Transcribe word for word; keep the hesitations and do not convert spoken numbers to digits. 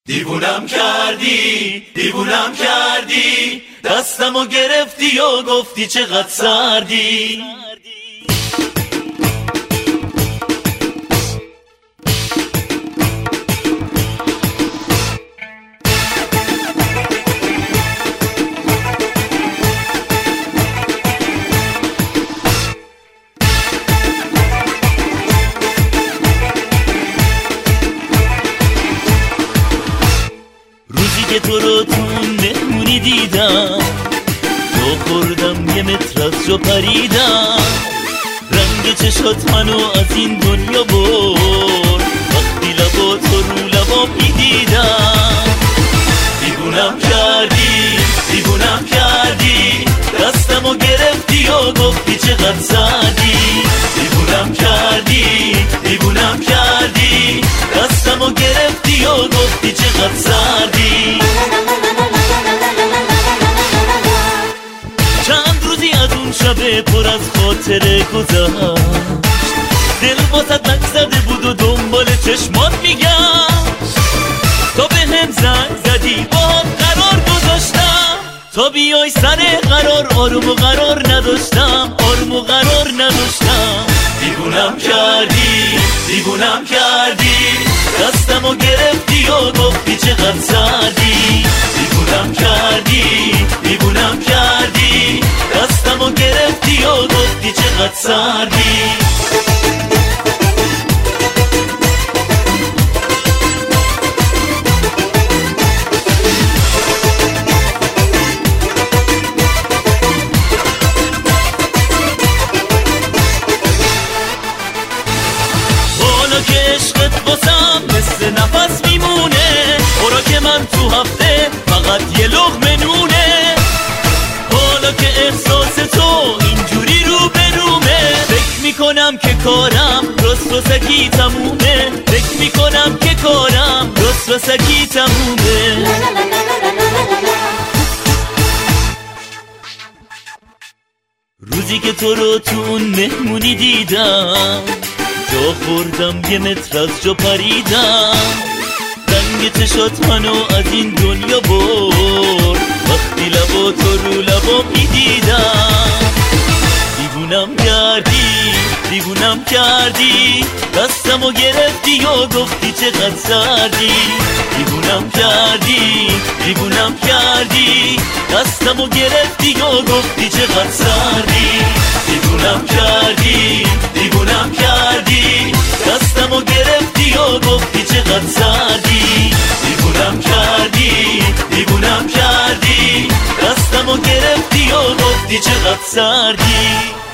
دیوونم کردی دیوونم کردی دستمو گرفتی و گفتی چقدر سردی. که تو رو تو مهمونی دیدم، تو خوردم یه متر از جا پریدم. رنگ چشات منو از این دنیا برد، وقتی لبا تو رو لبا میدیدم. دیوونم کردی دیوونم کردی دستمو گرفتی و گفتی چقدر سردی. دیوونم کردی دیوونم کردی دستمو گرفتی و گفتی چقدر سردی. چند روزی از اون شب پر از خاطره گذشت، دل واسط لک زده بود و دنبال چشمات میگشت. تا به هم زنگ زدی باهات قرار گذاشتم، تا بیای سر قرار آروم و قرار نداشتم، آروم و قرار نداشتم. دیوونم کردی دیوونم کردی دستمو گرفتی و گفتی چقدر سردی. دیوونم کردی دیوونم کردی دستمو گرفتی و گفتی چقدر سردی. که عشقت واسم مثل نفس میمونه، خوراک من تو هفته فقط یه لقمه نونه. حالا که احساس تو اینجوری رو به رومه، فکر میکنم که کارم راست راسکی تمومه، فکر میکنم که کارم راست راسکی تمومه. روزی که تو رو تو اون مهمونی دیدم، جا خوردم یه متر از جا پریدم. رنگ چشات منو از این دنیا برد، وقتی لبا تو رو لبا میدیدم. دیوونم کردی دیوونم کردی دستمو گرفتی و گفتی چقدر سردی. دیوونم کردی دیوونم کردی دستمو گرفتی و گفتی چقدر سردی. دیوونم کردی دیوونم کردی دستمو گرفتی و گفتی چقدر سردی. دیوونم کردی دیوونم کردی دستمو گرفتی و گفتی چقدر سردی.